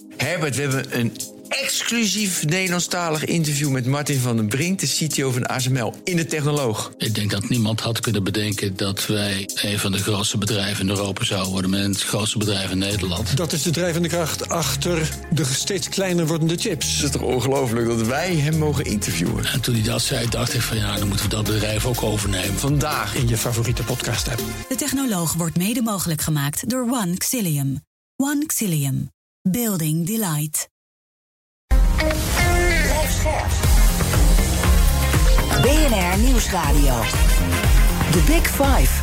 Herbert, we hebben een exclusief Nederlandstalig interview met Martin van den Brink, de CTO van ASML, in de Technoloog. Ik denk dat niemand had kunnen bedenken dat wij een van de grootste bedrijven in Europa zouden worden, met het grootste bedrijf in Nederland. Dat is de drijvende kracht achter de steeds kleiner wordende chips. Het is toch ongelooflijk dat wij hem mogen interviewen. En toen hij dat zei, dacht ik van ja, dan moeten we dat bedrijf ook overnemen. Vandaag In je favoriete podcast-app. De Technoloog wordt mede mogelijk gemaakt door One Xilium. One Xilium. Building Delight. Blijf scherp. BNR Nieuwsradio. The Big Five.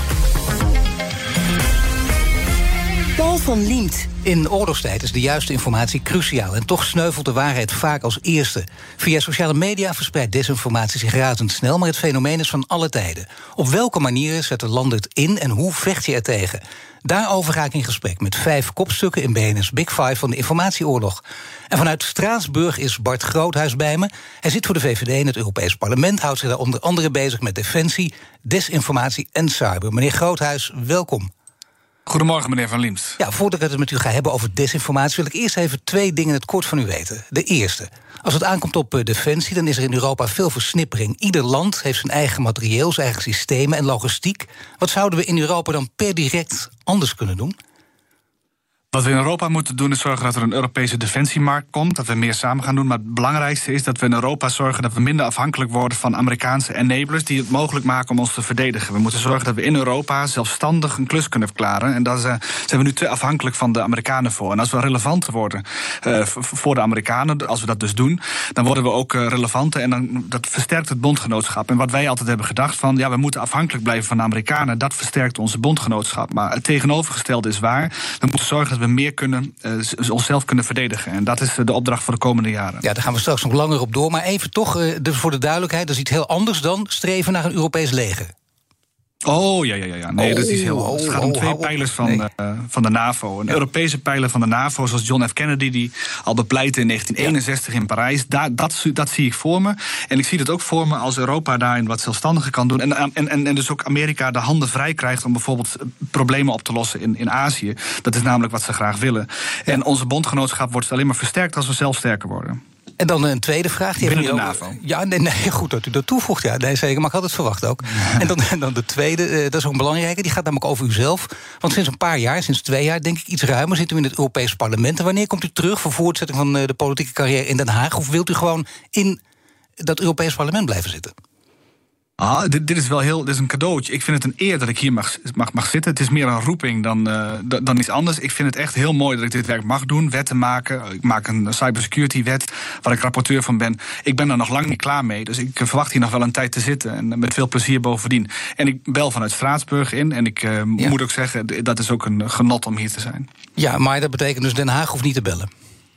Paul van Liemt. In oorlogstijd is de juiste informatie cruciaal en toch sneuvelt de waarheid vaak als eerste. Via sociale media verspreidt desinformatie zich razendsnel, maar het fenomeen is van alle tijden. Op welke manieren zetten landen het in en hoe vecht je er tegen? Daarover ga ik in gesprek met 5 kopstukken in BNR's Big Five van de informatieoorlog. En vanuit Straatsburg is Bart Groothuis bij me. Hij zit voor de VVD in het Europees Parlement, houdt zich daar onder andere bezig met defensie, desinformatie en cyber. Meneer Groothuis, welkom. Goedemorgen, meneer Van Liemt. Ja, voordat ik het met u ga hebben over desinformatie, wil ik eerst even 2 dingen in het kort van u weten. De eerste, als het aankomt op defensie, dan is er in Europa veel versnippering. Ieder land heeft zijn eigen materieel, zijn eigen systemen en logistiek. Wat zouden we in Europa dan per direct anders kunnen doen? Wat we in Europa moeten doen is zorgen dat er een Europese defensiemarkt komt, dat we meer samen gaan doen. Maar het belangrijkste is dat we in Europa zorgen dat we minder afhankelijk worden van Amerikaanse enablers die het mogelijk maken om ons te verdedigen. We moeten zorgen dat we in Europa zelfstandig een klus kunnen klaren. En daar zijn we nu te afhankelijk van de Amerikanen voor. En als we relevanter worden voor de Amerikanen, als we dat dus doen, dan worden we ook relevanter en dan, dat versterkt het bondgenootschap. En wat wij altijd hebben gedacht van, ja, we moeten afhankelijk blijven van de Amerikanen, dat versterkt onze bondgenootschap. Maar het tegenovergestelde is waar. We moeten zorgen dat we meer onszelf kunnen verdedigen. En dat is de opdracht voor de komende jaren. Ja, daar gaan we straks nog langer op door. Maar even toch, voor de duidelijkheid, dat is iets heel anders dan streven naar een Europees leger. Oh, ja. Nee, dat is iets heel anders. Het gaat om 2 pijlers van de NAVO. Een Europese pijler van de NAVO, zoals John F. Kennedy, die al bepleitte in 1961 in Parijs. Dat zie ik voor me. En ik zie dat ook voor me als Europa daarin wat zelfstandiger kan doen. En dus ook Amerika de handen vrij krijgt om bijvoorbeeld problemen op te lossen in Azië. Dat is namelijk wat ze graag willen. Ja. En onze bondgenootschap wordt alleen maar versterkt als we zelf sterker worden. En dan een tweede vraag. Binnen de NAVO. Ja, nee, goed dat u dat toevoegt. Ja, nee, zeker, maar ik had het verwacht ook. En dan de tweede, dat is ook een belangrijke, die gaat namelijk over uzelf. Want sinds een paar jaar, sinds 2 jaar, denk ik iets ruimer, zit u in het Europees Parlement. En wanneer komt u terug voor voortzetting van de politieke carrière in Den Haag? Of wilt u gewoon in dat Europees Parlement blijven zitten? Dit is een cadeautje. Ik vind het een eer dat ik hier mag zitten. Het is meer een roeping dan iets anders. Ik vind het echt heel mooi dat ik dit werk mag doen. Wetten maken. Ik maak een cybersecurity wet waar ik rapporteur van ben. Ik ben er nog lang niet klaar mee. Dus ik verwacht hier nog wel een tijd te zitten. En met veel plezier bovendien. En ik bel vanuit Straatsburg in. En ik moet ook zeggen, dat is ook een genot om hier te zijn. Ja, maar dat betekent dus Den Haag hoeft niet te bellen?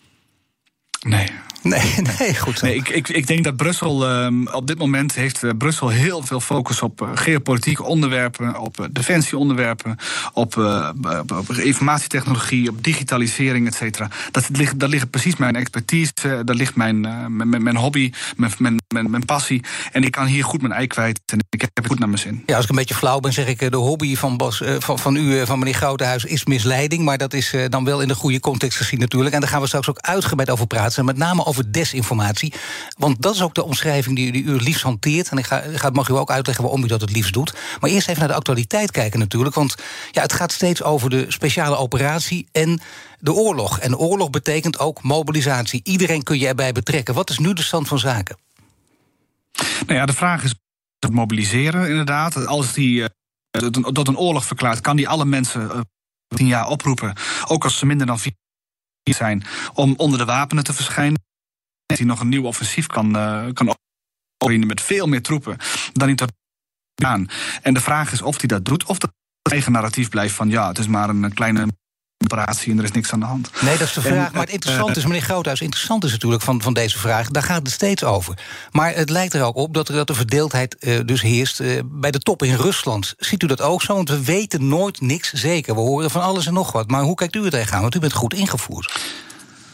Nee, goed zo. Nee, ik denk dat Brussel op dit moment heeft Brussel heel veel focus op geopolitieke onderwerpen, op defensieonderwerpen, op informatietechnologie, op digitalisering, et cetera. Daar ligt precies mijn expertise, daar ligt mijn hobby, mijn passie. En ik kan hier goed mijn ei kwijt en ik heb het goed naar mijn zin. Ja, als ik een beetje flauw ben, zeg ik de hobby van meneer Groothuis is misleiding, maar dat is dan wel in de goede context gezien natuurlijk. En daar gaan we straks ook uitgebreid over praten, met name over desinformatie. Want dat is ook de omschrijving die u het liefst hanteert. En ik mag u ook uitleggen waarom u dat het liefst doet. Maar eerst even naar de actualiteit kijken natuurlijk. Want ja, het gaat steeds over de speciale operatie en de oorlog. En oorlog betekent ook mobilisatie. Iedereen kun je erbij betrekken. Wat is nu de stand van zaken? Nou ja, de vraag is het mobiliseren inderdaad. Als die tot een oorlog verklaart, kan die alle mensen 10 jaar oproepen. Ook als ze minder dan 4 zijn, om onder de wapenen te verschijnen. Die nog een nieuw offensief kan openen met veel meer troepen dan hij tot aan. En de vraag is of hij dat doet, of dat het eigen narratief blijft van ja, het is maar een kleine operatie en er is niks aan de hand. Nee, dat is de vraag. Maar het interessante is, meneer Groothuis, interessant is natuurlijk van deze vraag, daar gaat het steeds over. Maar het lijkt er ook op dat de verdeeldheid dus heerst bij de top in Rusland. Ziet u dat ook zo? Want we weten nooit niks zeker. We horen van alles en nog wat. Maar hoe kijkt u er tegenaan? Want u bent goed ingevoerd.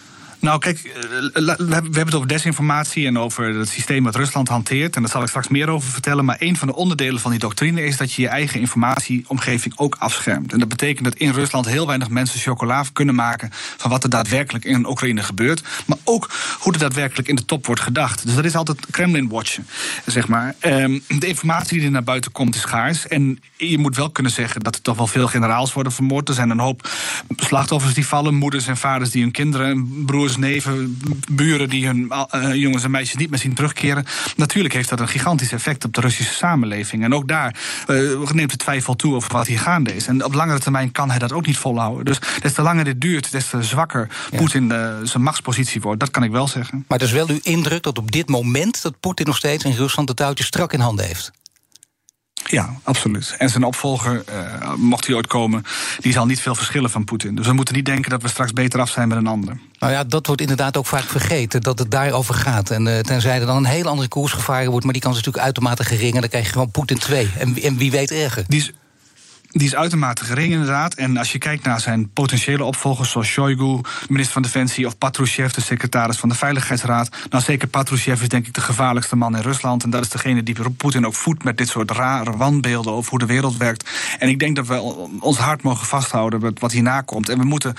Nou, kijk, we hebben het over desinformatie en over het systeem dat Rusland hanteert. En daar zal ik straks meer over vertellen. Maar een van de onderdelen van die doctrine is dat je je eigen informatieomgeving ook afschermt. En dat betekent dat in Rusland heel weinig mensen chocola kunnen maken van wat er daadwerkelijk in Oekraïne gebeurt. Maar ook hoe er daadwerkelijk in de top wordt gedacht. Dus dat is altijd Kremlin-watchen, zeg maar. De informatie die er naar buiten komt is schaars. En je moet wel kunnen zeggen dat er toch wel veel generaals worden vermoord. Er zijn een hoop slachtoffers die vallen. Moeders en vaders die hun kinderen, broers, neven, buren die hun jongens en meisjes niet meer zien terugkeren. Natuurlijk heeft dat een gigantisch effect op de Russische samenleving. En ook daar neemt de twijfel toe over wat hier gaande is. En op langere termijn kan hij dat ook niet volhouden. Dus des te langer dit duurt, des te zwakker Poetin zijn machtspositie wordt. Dat kan ik wel zeggen. Maar het is wel uw indruk dat op dit moment dat Poetin nog steeds in Rusland de touwtjes strak in handen heeft? Ja, absoluut. En zijn opvolger, mocht hij ooit komen, die zal niet veel verschillen van Poetin. Dus we moeten niet denken dat we straks beter af zijn met een ander. Nou ja, dat wordt inderdaad ook vaak vergeten, dat het daarover gaat. En tenzij er dan een hele andere koers gevaren wordt, maar die kans is natuurlijk uitermate gering. En dan krijg je gewoon Poetin 2. En wie weet erger. Die is uitermate gering, inderdaad. En als je kijkt naar zijn potentiële opvolgers, zoals Shoigu, de minister van Defensie, of Patrushev, de secretaris van de Veiligheidsraad. Nou, zeker Patrushev is denk ik de gevaarlijkste man in Rusland. En dat is degene die Poetin ook voedt met dit soort rare wanbeelden over hoe de wereld werkt. En ik denk dat we ons hart mogen vasthouden met wat hierna komt. En we moeten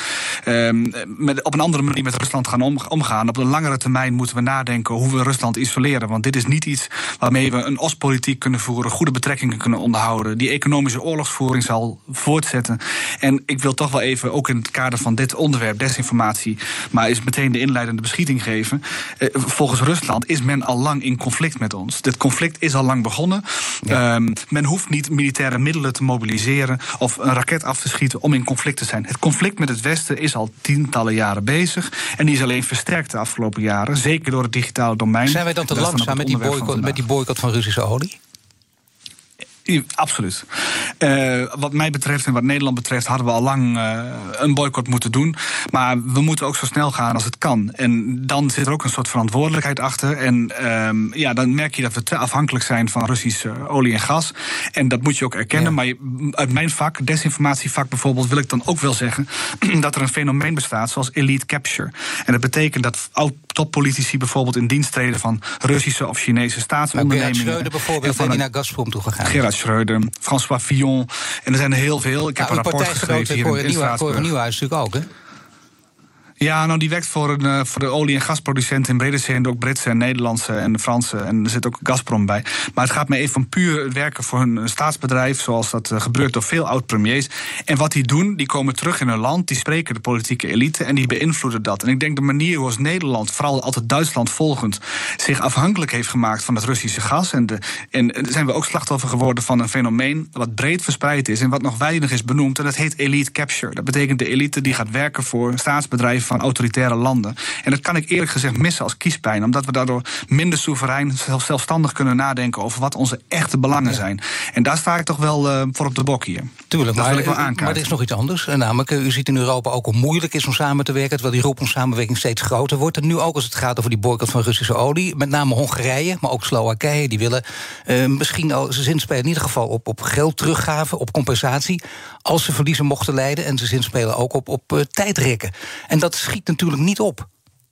op een andere manier met Rusland gaan omgaan. Op de langere termijn moeten we nadenken hoe we Rusland isoleren. Want dit is niet iets waarmee we een Oostpolitiek kunnen voeren, goede betrekkingen kunnen onderhouden. Die economische oorlogsvoering zal voortzetten. En ik wil toch wel even, ook in het kader van dit onderwerp, desinformatie, maar is meteen de inleidende beschieting geven. Volgens Rusland is men al lang in conflict met ons. Dit conflict is al lang begonnen. Ja. Men hoeft niet militaire middelen te mobiliseren of een raket af te schieten om in conflict te zijn. Het conflict met het Westen is al tientallen jaren bezig. En die is alleen versterkt de afgelopen jaren. Zeker door het digitale domein. Zijn wij dan te langzaam met die boycott van Russische olie? Absoluut. Wat mij betreft en wat Nederland betreft hadden we al lang een boycott moeten doen. Maar we moeten ook zo snel gaan als het kan. En dan zit er ook een soort verantwoordelijkheid achter. En dan merk je dat we te afhankelijk zijn van Russische olie en gas. En dat moet je ook erkennen. Ja. Maar uit mijn vak, desinformatievak bijvoorbeeld, wil ik dan ook wel zeggen dat er een fenomeen bestaat zoals elite capture. En dat betekent dat toppolitici bijvoorbeeld in dienst treden van Russische of Chinese staatsondernemingen. Gerard Schreuder bijvoorbeeld, die naar Gazprom toe gegaan. Gerard Schreuder, François Fillon. En er zijn er heel veel. Ik heb een rapport geschreven hier in Straatsburg. Cor Nieuwhuis natuurlijk ook, hè? Ja, nou, die werkt voor de olie- en gasproducenten in brede zin, ook Britse en Nederlandse en de Franse. En er zit ook Gazprom bij. Maar het gaat me even van puur werken voor een staatsbedrijf, zoals dat gebeurt door veel oud-premiers. En wat die doen, die komen terug in hun land, die spreken de politieke elite en die beïnvloeden dat. En ik denk de manier zoals Nederland, vooral altijd Duitsland volgend, zich afhankelijk heeft gemaakt van het Russische gas. En zijn we ook slachtoffer geworden van een fenomeen wat breed verspreid is en wat nog weinig is benoemd. En dat heet elite capture. Dat betekent de elite die gaat werken voor staatsbedrijven van autoritaire landen. En dat kan ik eerlijk gezegd missen als kiespijn, omdat we daardoor minder soeverein, zelfstandig kunnen nadenken over wat onze echte belangen zijn. En daar sta ik toch wel voor op de bok hier. Tuurlijk, dat wil ik wel aankaarten. Maar er is nog iets anders. Namelijk, u ziet in Europa ook hoe moeilijk het is om samen te werken, terwijl die roep om samenwerking steeds groter wordt. En nu ook als het gaat over die boycott van Russische olie, met name Hongarije, maar ook Slowakije, die willen misschien al ze zinspelen in ieder geval op geld teruggaven, op compensatie, als ze verliezen mochten lijden. En ze zinspelen ook op tijdrekken. En dat schiet natuurlijk niet op.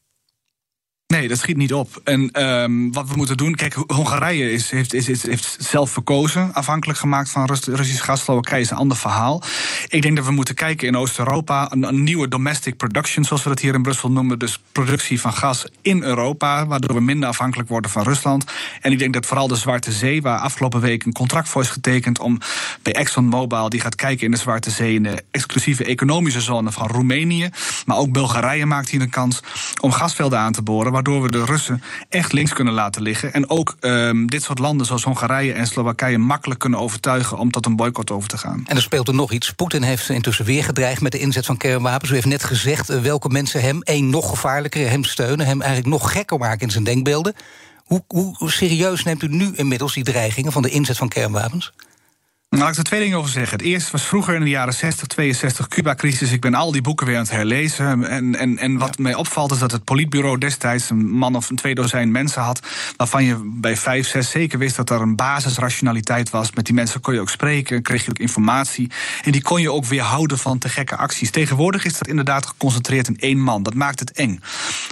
Nee, dat schiet niet op. En wat we moeten doen, kijk, Hongarije heeft zelf verkozen, afhankelijk gemaakt van Russisch gas. Slowakije is een ander verhaal. Ik denk dat we moeten kijken in Oost-Europa, een nieuwe domestic production, zoals we dat hier in Brussel noemen, dus productie van gas in Europa, waardoor we minder afhankelijk worden van Rusland. En ik denk dat vooral de Zwarte Zee, waar afgelopen week een contract voor is getekend om bij ExxonMobil, die gaat kijken in de Zwarte Zee, in de exclusieve economische zone van Roemenië, maar ook Bulgarije maakt hier een kans om gasvelden aan te boren, waardoor we de Russen echt links kunnen laten liggen. En ook dit soort landen zoals Hongarije en Slowakije makkelijk kunnen overtuigen om tot een boycott over te gaan. En er speelt er nog iets. Poetin heeft intussen weer gedreigd met de inzet van kernwapens. U heeft net gezegd welke mensen hem nog gevaarlijker, hem steunen, hem eigenlijk nog gekker maken in zijn denkbeelden. Hoe serieus neemt u nu inmiddels die dreigingen van de inzet van kernwapens? Nou, laat ik er twee dingen over zeggen. Het eerste was vroeger in de jaren 60, 62, Cuba-crisis. Ik ben al die boeken weer aan het herlezen. En wat mij opvalt is dat het politbureau destijds een man of 2 mensen had, waarvan je bij 5, 6 zeker wist dat er een basisrationaliteit was. Met die mensen kon je ook spreken, kreeg je ook informatie. En die kon je ook weerhouden van te gekke acties. Tegenwoordig is dat inderdaad geconcentreerd in 1 man. Dat maakt het eng.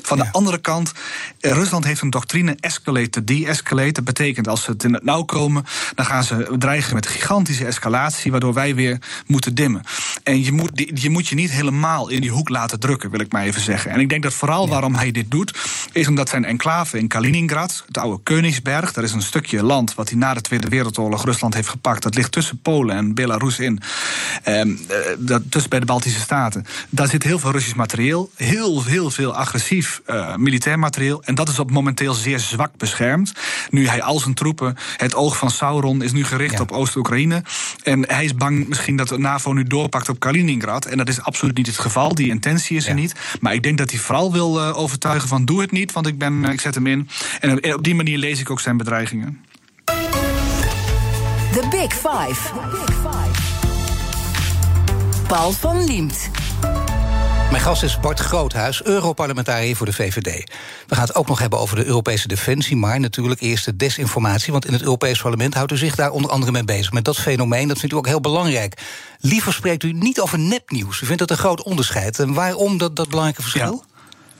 Van de andere kant, Rusland heeft een doctrine escalate to de-escalate. Dat betekent als ze het in het nauw komen, dan gaan ze dreigen met gigantische escalatie, waardoor wij weer moeten dimmen. En je moet je niet helemaal in die hoek laten drukken, wil ik maar even zeggen. En ik denk dat vooral waarom hij dit doet, is omdat zijn enclave in Kaliningrad, het oude Königsberg, dat is een stukje land wat hij na de Tweede Wereldoorlog Rusland heeft gepakt. Dat ligt tussen Polen en Belarus in. Tussen bij de Baltische Staten. Daar zit heel veel Russisch materieel. Heel veel agressief militair materieel. En dat is momenteel zeer zwak beschermd. Nu hij al zijn troepen, het oog van Sauron is nu gericht op Oost-Oekraïne. En hij is bang misschien dat de NAVO nu doorpakt op Kaliningrad. En dat is absoluut niet het geval. Die intentie is er niet. Maar ik denk dat hij vooral wil overtuigen van doe het niet, want ik zet hem in. En op die manier lees ik ook zijn bedreigingen. The Big Five. Paul van Liemt. Mijn gast is Bart Groothuis, Europarlementariër voor de VVD. We gaan het ook nog hebben over de Europese defensie, maar natuurlijk eerst de desinformatie, want in het Europees Parlement houdt u zich daar onder andere mee bezig. Met dat fenomeen, dat vindt u ook heel belangrijk. Liever spreekt u niet over nepnieuws. U vindt dat een groot onderscheid. En waarom dat belangrijke verschil? Ja.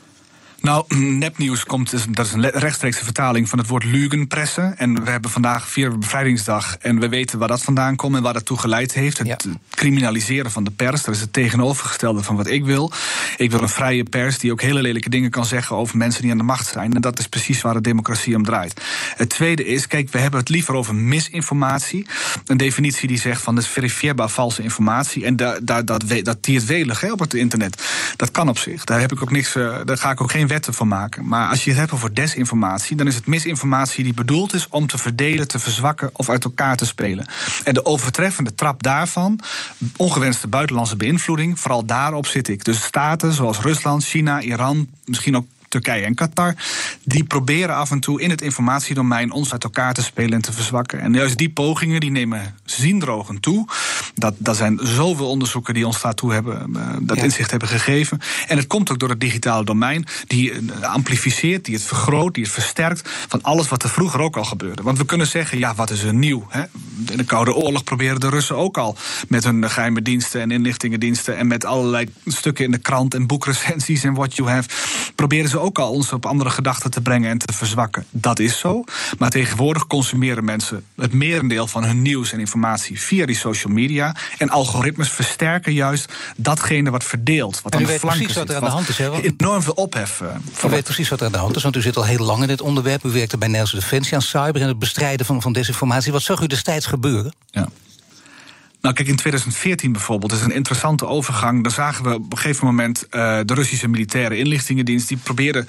Nou, nepnieuws dat is een rechtstreekse vertaling van het woord lügenpresse. En we hebben vandaag 4 bevrijdingsdag en we weten waar dat vandaan komt en waar dat toe geleid heeft. Het criminaliseren van de pers, dat is het tegenovergestelde van wat ik wil. Ik wil een vrije pers die ook hele lelijke dingen kan zeggen over mensen die aan de macht zijn. En dat is precies waar de democratie om draait. Het tweede is, kijk, we hebben het liever over misinformatie. Een definitie die zegt van dat is verifieerbaar valse informatie. En dat tiert welig op het internet. Dat kan op zich. Daar ga ik ook geen wetten van maken. Maar als je het hebt over desinformatie, dan is het misinformatie die bedoeld is om te verdelen, te verzwakken of uit elkaar te spelen. En de overtreffende trap daarvan, ongewenste buitenlandse beïnvloeding, vooral daarop zit ik. Dus staten zoals Rusland, China, Iran, misschien ook Turkije en Qatar, die proberen af en toe in het informatiedomein ons uit elkaar te spelen en te verzwakken. En juist die pogingen die nemen ziendrogend toe. Dat zijn zoveel onderzoeken die ons daartoe hebben, inzicht hebben gegeven. En het komt ook door het digitale domein, die amplificeert, die het vergroot, die het versterkt van alles wat er vroeger ook al gebeurde. Want we kunnen zeggen, wat is er nieuw? Hè? In de Koude Oorlog probeerden de Russen ook al met hun geheime diensten en inlichtingendiensten en met allerlei stukken in de krant en boekrecensies en what you have, proberen ze ook al ons op andere gedachten te brengen en te verzwakken. Dat is zo. Maar tegenwoordig consumeren mensen het merendeel van hun nieuws en informatie via die social media. En algoritmes versterken juist datgene wat verdeelt. Wat aan de flanken zit. Wat er aan de hand is. Enorm veel ophef. U weet precies wat er aan de hand is, want u zit al heel lang in dit onderwerp. U werkte bij Nederlandse Defensie aan cyber en het bestrijden van desinformatie. Wat zag u destijds gebeuren? Ja. Nou, kijk, in 2014 bijvoorbeeld is een interessante overgang. Daar zagen we op een gegeven moment de Russische militaire inlichtingendienst. Die probeerden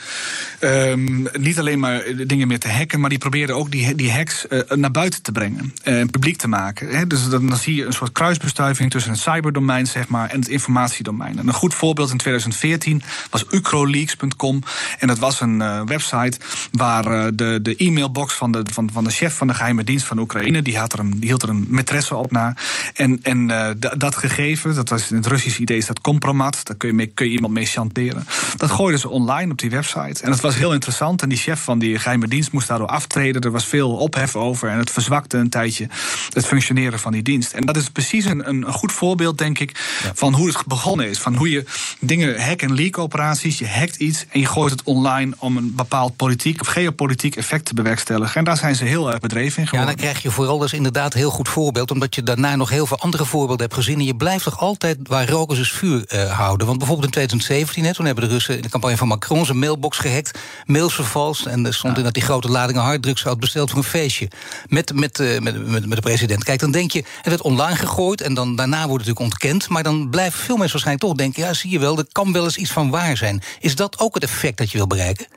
niet alleen maar dingen meer te hacken, maar die probeerden ook die hacks naar buiten te brengen. Publiek te maken. Hè. Dus dan zie je een soort kruisbestuiving tussen het cyberdomein, zeg maar, en het informatiedomein. En een goed voorbeeld in 2014 was ucroleaks.com. En dat was een website waar de e-mailbox van de chef van de geheime dienst van Oekraïne, die hield er een maîtresse op na. En dat gegeven, dat was in het Russische idee is dat compromat, daar kun je iemand mee chanteren. Dat gooiden ze online op die website. En dat was heel interessant. En die chef van die geheime dienst moest daardoor aftreden. Er was veel ophef over en het verzwakte een tijdje het functioneren van die dienst. En dat is precies een goed voorbeeld, denk ik, van hoe het begonnen is. Van hoe je dingen, hack- en leak-operaties, je hackt iets en je gooit het online om een bepaald politiek of geopolitiek effect te bewerkstelligen. En daar zijn ze heel erg bedreven in geworden. Ja, dan krijg je vooral dus inderdaad een heel goed voorbeeld, omdat je daarna nog heel veel andere voorbeelden hebt gezien. En je blijft toch altijd waar rook is vuur houden. Want bijvoorbeeld in 2017, toen hebben de Russen in de campagne van Macron zijn mailbox gehackt, mails vervalst. En er stond in dat die grote ladingen harddrugs had besteld voor een feestje. Met de president. Kijk, dan denk je, het werd online gegooid en dan daarna wordt het natuurlijk ontkend. Maar dan blijven veel mensen waarschijnlijk toch denken, ja, zie je wel, er kan wel eens iets van waar zijn. Is dat ook het effect dat je wil bereiken?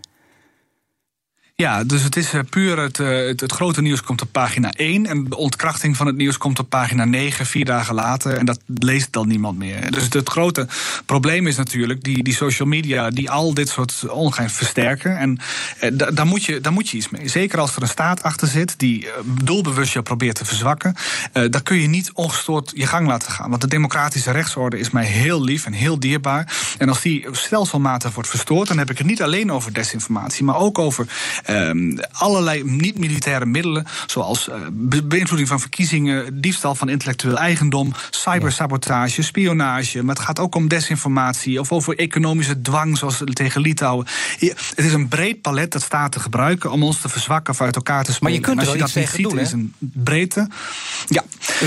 Ja, dus het is puur het grote nieuws komt op pagina 1... en de ontkrachting van het nieuws komt op pagina 9, 4 dagen later... en dat leest dan niemand meer. Dus het grote probleem is natuurlijk die social media... die al dit soort ongein versterken. En daar moet je iets mee. Zeker als er een staat achter zit die doelbewust je probeert te verzwakken... daar kun je niet ongestoord je gang laten gaan. Want de democratische rechtsorde is mij heel lief en heel dierbaar. En als die stelselmatig wordt verstoord... dan heb ik het niet alleen over desinformatie... maar ook over allerlei niet-militaire middelen, zoals beïnvloeding van verkiezingen, diefstal van intellectueel eigendom, cybersabotage, spionage. Maar het gaat ook om desinformatie of over economische dwang, zoals tegen Litouwen. Het is een breed palet dat staten gebruiken om ons te verzwakken of uit elkaar te spelen. Maar je kunt er wel iets tegen doen, hè? Is een breedte. Ja.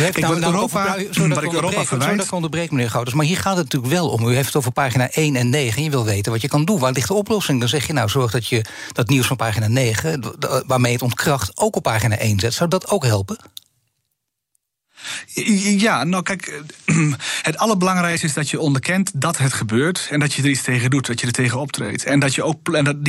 Ik onderbreek, meneer Gouders, maar hier gaat het natuurlijk wel om. U heeft het over pagina 1 en 9 en je wil weten wat je kan doen. Waar ligt de oplossing? Dan zeg je, nou, zorg dat je dat nieuws van pagina 9... waarmee het ontkracht, ook op pagina 1 zet. Zou dat ook helpen? Ja, nou kijk, het allerbelangrijkste is dat je onderkent dat het gebeurt en dat je er iets tegen doet, dat je er tegen optreedt. En dat je ook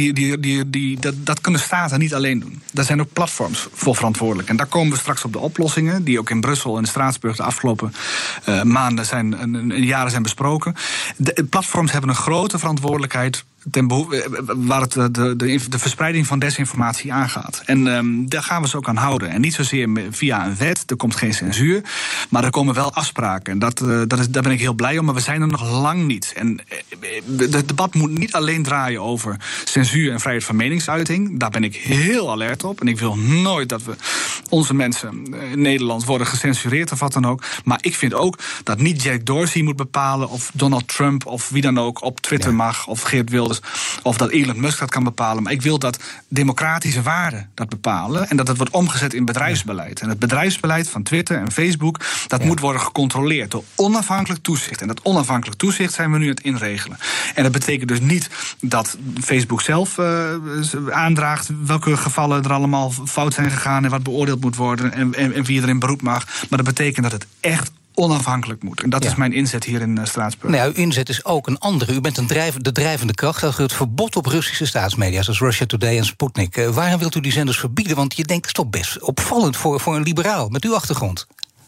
dat kunnen staten niet alleen doen. Daar zijn ook platforms voor verantwoordelijk. En daar komen we straks op de oplossingen, die ook in Brussel en Straatsburg de afgelopen maanden en jaren zijn besproken. De platforms hebben een grote verantwoordelijkheid waar het de verspreiding van desinformatie aangaat. En daar gaan we ze ook aan houden. En niet zozeer via een wet, er komt geen censuur, maar er komen wel afspraken. En daar ben ik heel blij om, maar we zijn er nog lang niet. En het debat moet niet alleen draaien over censuur en vrijheid van meningsuiting. Daar ben ik heel alert op. En ik wil nooit dat we onze mensen in Nederland worden gecensureerd of wat dan ook. Maar ik vind ook dat niet Jack Dorsey moet bepalen of Donald Trump of wie dan ook op Twitter mag of Geert Wilders of dat Elon Musk dat kan bepalen. Maar ik wil dat democratische waarden dat bepalen en dat het wordt omgezet in bedrijfsbeleid. En het bedrijfsbeleid van Twitter en Facebook, dat moet worden gecontroleerd door onafhankelijk toezicht. En dat onafhankelijk toezicht zijn we nu aan het inregelen. En dat betekent dus niet dat Facebook zelf aandraagt welke gevallen er allemaal fout zijn gegaan en wat beoordeeld moet worden en wie er in beroep mag. Maar dat betekent dat het echt onafhankelijk moet. En dat is mijn inzet hier in Straatsburg. Nou ja, uw inzet is ook een andere. U bent de drijvende kracht achter het verbod op Russische staatsmedia, zoals Russia Today en Sputnik. Waarom wilt u die zenders verbieden? Want je denkt, het is toch best opvallend voor een liberaal met uw achtergrond.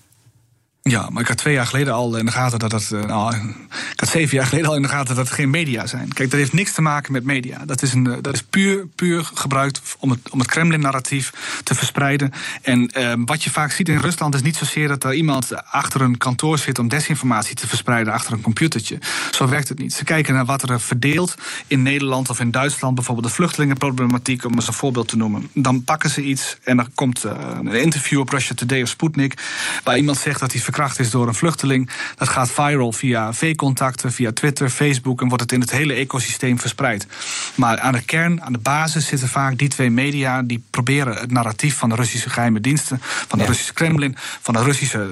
Ja, maar ik had 2 jaar geleden al in de gaten dat het... ik had 7 jaar geleden al in de gaten dat het geen media zijn. Kijk, dat heeft niks te maken met media. Dat is puur gebruikt om het Kremlin-narratief te verspreiden. En wat je vaak ziet in Rusland is niet zozeer dat er iemand achter een kantoor zit om desinformatie te verspreiden achter een computertje. Zo werkt het niet. Ze kijken naar wat er verdeelt in Nederland of in Duitsland, bijvoorbeeld de vluchtelingenproblematiek, om eens een voorbeeld te noemen. Dan pakken ze iets en dan komt een interview op Russia Today of Sputnik, waar iemand zegt dat hij verkracht is door een vluchteling. Dat gaat viral via V-contacten, via Twitter, Facebook en wordt het in het hele ecosysteem verspreid. Maar aan de kern, aan de basis zitten vaak die 2 media die proberen het narratief van de Russische geheime diensten, van de Russische Kremlin, van de Russische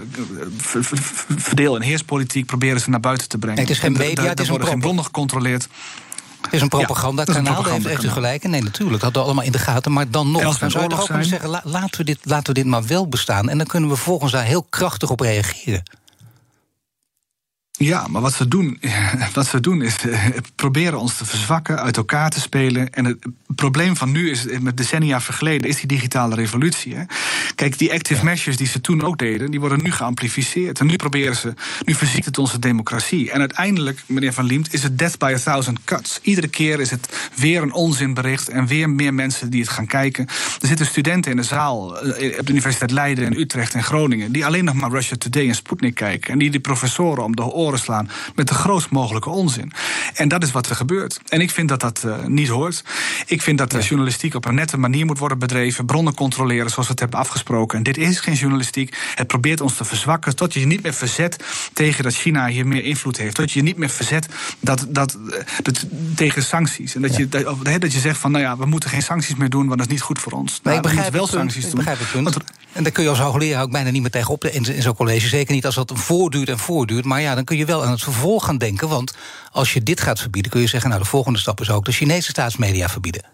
verdeel- en heerspolitiek proberen ze naar buiten te brengen. Nee, het is geen media, het is worden geen bronnen gecontroleerd. Het is een propagandakanaal, daar heeft u gelijk. Nee, natuurlijk, dat hadden we allemaal in de gaten. Maar dan nog, dan zou je toch ook kunnen zeggen, laten we dit maar wel bestaan. En dan kunnen we volgens daar heel krachtig op reageren. Ja, maar wat ze doen is proberen ons te verzwakken, uit elkaar te spelen. En het probleem van nu is, met decennia vergeleden, is die digitale revolutie. Hè? Kijk, die active measures die ze toen ook deden, die worden nu geamplificeerd. En nu verziekt het onze democratie. En uiteindelijk, meneer Van Liemt, is het death by 1000 cuts. Iedere keer is het weer een onzinbericht en weer meer mensen die het gaan kijken. Er zitten studenten in de zaal op de Universiteit Leiden en Utrecht en Groningen die alleen nog maar Russia Today en Sputnik kijken. En die professoren om de oren slaan met de grootst mogelijke onzin. En dat is wat er gebeurt. En ik vind dat dat niet hoort. Ik vind dat de journalistiek op een nette manier moet worden bedreven, bronnen controleren zoals we het hebben afgesproken. En dit is geen journalistiek. Het probeert ons te verzwakken tot je je niet meer verzet tegen dat China hier meer invloed heeft. Tot je je niet meer verzet tegen sancties. En dat je zegt van, nou ja, we moeten geen sancties meer doen, want dat is niet goed voor ons. Maar ik begrijp wel sancties doen. Ik begrijp het punt. En daar kun je als hoogleraar ook bijna niet meer tegen op in zo'n college. Zeker niet als dat voortduurt. Maar ja, dan kun je wel aan het vervolg gaan denken. Want als je dit gaat verbieden, kun je zeggen, nou, de volgende stap is ook de Chinese staatsmedia verbieden.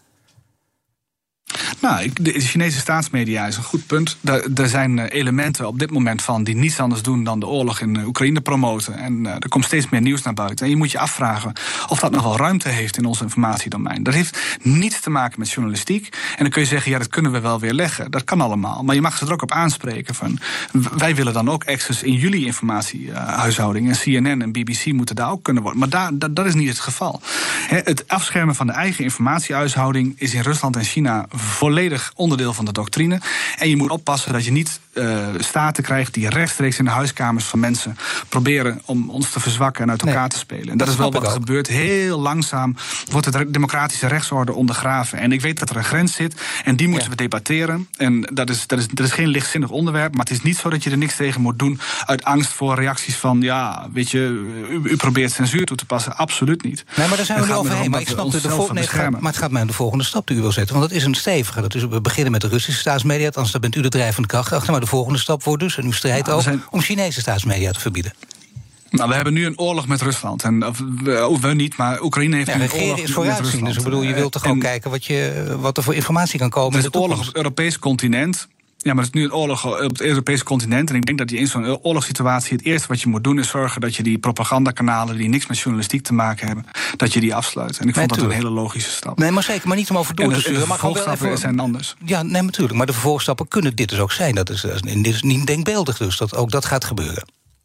Nou, de Chinese staatsmedia is een goed punt. Er zijn elementen op dit moment van die niets anders doen dan de oorlog in Oekraïne promoten. En er komt steeds meer nieuws naar buiten. En je moet je afvragen of dat nog wel ruimte heeft in ons informatiedomein. Dat heeft niets te maken met journalistiek. En dan kun je zeggen, ja, dat kunnen we wel weer leggen. Dat kan allemaal. Maar je mag ze er ook op aanspreken van, wij willen dan ook access in jullie informatiehuishouding. En CNN en BBC moeten daar ook kunnen worden. Maar dat is niet het geval. Het afschermen van de eigen informatiehuishouding is in Rusland en China volledig volledig onderdeel van de doctrine. En je moet oppassen dat je niet staten krijgt die rechtstreeks in de huiskamers van mensen proberen om ons te verzwakken en uit elkaar te spelen. En dat is wel wat er gebeurt. Heel langzaam wordt de democratische rechtsorde ondergraven. En ik weet dat er een grens zit en die moeten we debatteren. En dat is geen lichtzinnig onderwerp, maar het is niet zo dat je er niks tegen moet doen uit angst voor reacties van, ja, weet je, u probeert censuur toe te passen. Absoluut niet. Nee, maar daar zijn we nu overheen. Maar ik snap maar het gaat mij aan de volgende stap die u wil zetten. Want dat is een stevige. Dat is, we beginnen met de Russische staatsmedia, anders daar bent u de drijvende kracht achter. Maar de volgende stap wordt dus, en u strijdt ook, om Chinese staatsmedia te verbieden. Nou, we hebben nu een oorlog met Rusland. En we niet, maar Oekraïne heeft een oorlog is vooruitzien. Dus ik bedoel, je wilt toch ook kijken wat er voor informatie kan komen. Het is een oorlog op het Europese continent. Ja, maar het is nu een oorlog op het Europese continent. En ik denk dat je in zo'n oorlogssituatie het eerste wat je moet doen is zorgen dat je die propagandakanalen die niks met journalistiek te maken hebben, dat je die afsluit. En ik vond dat een hele logische stap. Nee, maar zeker, maar niet om over door te sturen. De vervolgstappen zijn anders. Ja, nee, natuurlijk. Maar de vervolgstappen kunnen dit dus ook zijn. Dat is niet denkbeeldig dus, dat ook dat gaat gebeuren.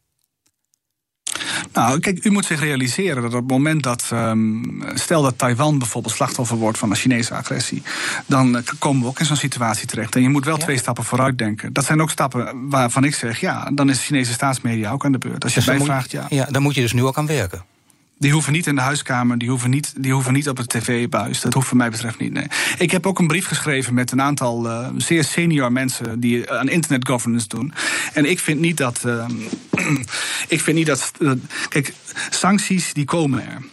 Nou, kijk, u moet zich realiseren dat op het moment dat, stel dat Taiwan bijvoorbeeld slachtoffer wordt van een Chinese agressie, dan komen we ook in zo'n situatie terecht. En je moet wel 2 stappen vooruit denken. Dat zijn ook stappen waarvan ik zeg, ja, dan is de Chinese staatsmedia ook aan de beurt. Als je mij vraagt, ja. Ja, daar moet je dus nu ook aan werken. Die hoeven niet in de huiskamer, die hoeven niet op het tv-buis. Dat hoeft voor mij betreft niet, nee. Ik heb ook een brief geschreven met een aantal zeer senior mensen die aan internet governance doen. En ik vind niet dat kijk, sancties die komen er.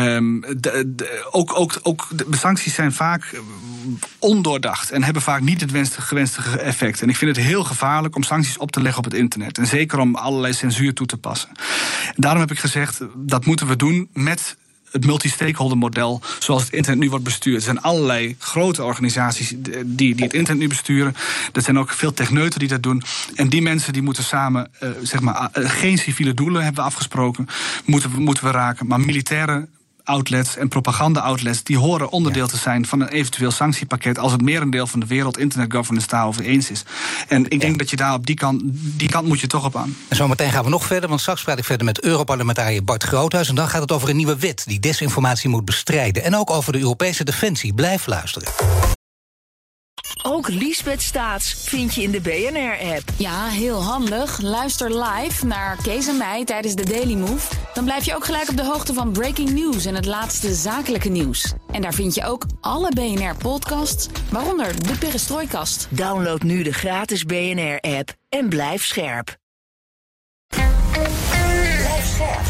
Ook de sancties zijn vaak ondoordacht en hebben vaak niet het gewenste effect. En ik vind het heel gevaarlijk om sancties op te leggen op het internet. En zeker om allerlei censuur toe te passen. Daarom heb ik gezegd, dat moeten we doen met het multi-stakeholder model zoals het internet nu wordt bestuurd. Er zijn allerlei grote organisaties die het internet nu besturen. Er zijn ook veel techneuten die dat doen. En die mensen die moeten samen, geen civiele doelen hebben we afgesproken, moeten we raken, maar militaire outlets en propaganda-outlets die horen onderdeel te zijn van een eventueel sanctiepakket als het merendeel van de wereld internet governance daarover eens is. En ik denk dat je daar op die kant moet je toch op aan. En zometeen gaan we nog verder, want straks praat ik verder met Europarlementariër Bart Groothuis. En dan gaat het over een nieuwe wet die desinformatie moet bestrijden. En ook over de Europese defensie. Blijf luisteren. Ook Liesbeth Staats vind je in de BNR-app. Ja, heel handig. Luister live naar Kees en mij tijdens de Daily Move. Dan blijf je ook gelijk op de hoogte van breaking news en het laatste zakelijke nieuws. En daar vind je ook alle BNR-podcasts, waaronder de Perestrooikast. Download nu de gratis BNR-app en blijf scherp. Blijf scherp.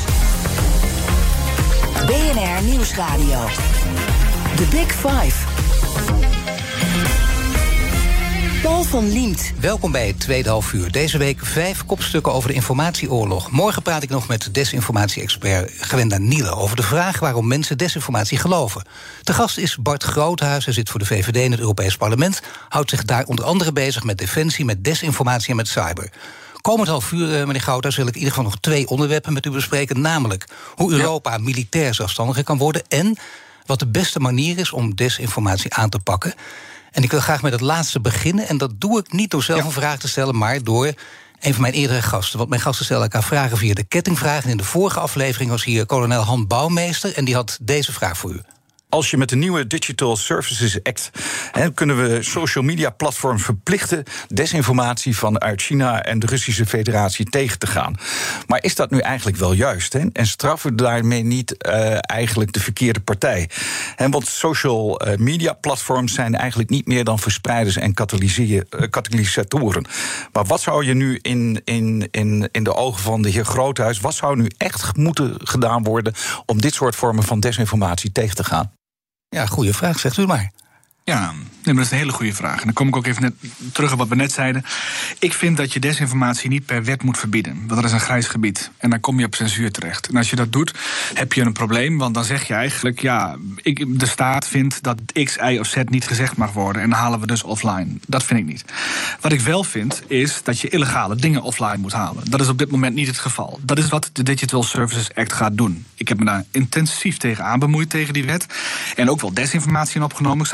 BNR Nieuwsradio. The Big Five. Paul van Liemt. Welkom bij het tweede halfuur. Deze week 5 kopstukken over de informatieoorlog. Morgen praat ik nog met desinformatie-expert Gwenda Niele over de vraag waarom mensen desinformatie geloven. De gast is Bart Groothuis. Hij zit voor de VVD in het Europees Parlement. Houdt zich daar onder andere bezig met defensie, met desinformatie en met cyber. Komend halfuur, meneer Groothuis, wil ik in ieder geval nog 2 onderwerpen met u bespreken. Namelijk hoe Europa militair zelfstandiger kan worden en wat de beste manier is om desinformatie aan te pakken. En ik wil graag met het laatste beginnen. En dat doe ik niet door zelf een vraag te stellen, maar door een van mijn eerdere gasten. Want mijn gasten stellen elkaar vragen via de kettingvraag. En in de vorige aflevering was hier kolonel Han Bouwmeester. En die had deze vraag voor u. Als je met de nieuwe Digital Services Act kunnen we social media platforms verplichten desinformatie vanuit China en de Russische Federatie tegen te gaan. Maar is dat nu eigenlijk wel juist? En straffen we daarmee niet eigenlijk de verkeerde partij? Want social media platforms zijn eigenlijk niet meer dan verspreiders en katalysatoren. Maar wat zou je nu in de ogen van de heer Groothuis, wat zou nu echt moeten gedaan worden om dit soort vormen van desinformatie tegen te gaan? Ja, goede vraag, zegt u maar. Ja, maar dat is een hele goede vraag. En dan kom ik ook even terug op wat we net zeiden. Ik vind dat je desinformatie niet per wet moet verbieden. Want dat is een grijs gebied. En dan kom je op censuur terecht. En als je dat doet, heb je een probleem. Want dan zeg je eigenlijk, ja, de staat vindt dat X, Y of Z niet gezegd mag worden. En dan halen we dus offline. Dat vind ik niet. Wat ik wel vind, is dat je illegale dingen offline moet halen. Dat is op dit moment niet het geval. Dat is wat de Digital Services Act gaat doen. Ik heb me daar intensief tegen bemoeid tegen die wet. En ook wel desinformatie in opgenomen. Ik zal zo zeggen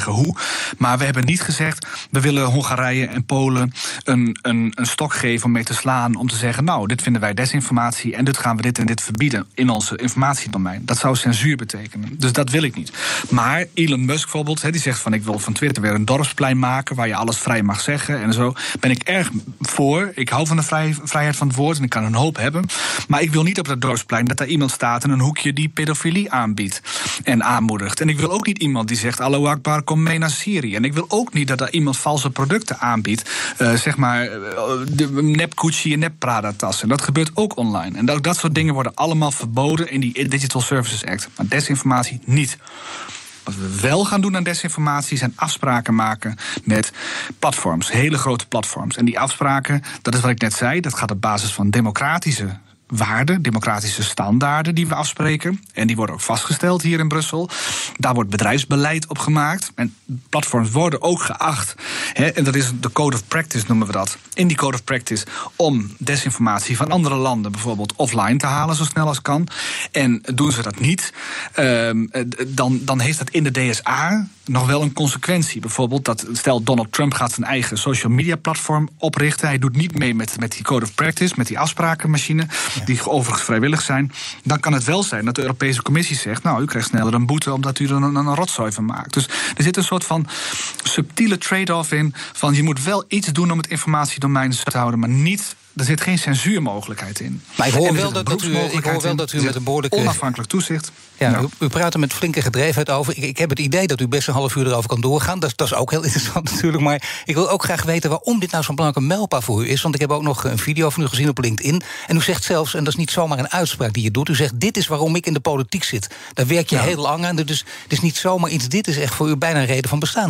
zeggen hoe. Maar we hebben niet gezegd, we willen Hongarije en Polen een stok geven om mee te slaan, om te zeggen, nou, dit vinden wij desinformatie en dit gaan we dit en dit verbieden in onze informatiedomein. Dat zou censuur betekenen. Dus dat wil ik niet. Maar Elon Musk bijvoorbeeld, die zegt van, ik wil van Twitter weer een dorpsplein maken waar je alles vrij mag zeggen en zo. Ben ik erg voor. Ik hou van de vrijheid van het woord en ik kan een hoop hebben. Maar ik wil niet op dat dorpsplein dat daar iemand staat in een hoekje die pedofilie aanbiedt en aanmoedigt. En ik wil ook niet iemand die zegt, Allahu Akbar, kom mee naar Syrië. En ik wil ook niet dat daar iemand valse producten aanbiedt. Zeg maar, de nep Gucci en nep Prada tassen. Dat gebeurt ook online. En dat soort dingen worden allemaal verboden in die Digital Services Act. Maar desinformatie niet. Wat we wel gaan doen aan desinformatie zijn afspraken maken met platforms, hele grote platforms. En die afspraken, dat is wat ik net zei, dat gaat op basis van democratische waarden, democratische standaarden die we afspreken. En die worden ook vastgesteld hier in Brussel. Daar wordt bedrijfsbeleid op gemaakt. En platforms worden ook geacht. En dat is de Code of Practice, noemen we dat. In die Code of Practice om desinformatie van andere landen bijvoorbeeld offline te halen zo snel als kan. En doen ze dat niet, dan heeft dat in de DSA nog wel een consequentie. Bijvoorbeeld dat, stel Donald Trump gaat zijn eigen social media platform oprichten. Hij doet niet mee met die Code of Practice, met die afsprakenmachine, die overigens vrijwillig zijn. Dan kan het wel zijn dat de Europese Commissie zegt, nou, u krijgt sneller een boete omdat u er een rotzooi van maakt. Dus er zit een soort van subtiele trade-off in van je moet wel iets doen om het informatiedomein te houden, maar niet. Er zit geen censuurmogelijkheid in. Maar ik hoor wel dat u met een behoorlijke onafhankelijk toezicht. Ja, u praat er met flinke gedrevenheid over. Ik heb het idee dat u best een half uur erover kan doorgaan. Dat is ook heel interessant natuurlijk. Maar ik wil ook graag weten waarom dit nou zo'n belangrijke mijlpaal voor u is. Want ik heb ook nog een video van u gezien op LinkedIn. En u zegt zelfs, en dat is niet zomaar een uitspraak die je doet. U zegt, dit is waarom ik in de politiek zit. Daar werk je heel lang aan. Dus het is niet zomaar iets. Dit is echt voor u bijna een reden van bestaan.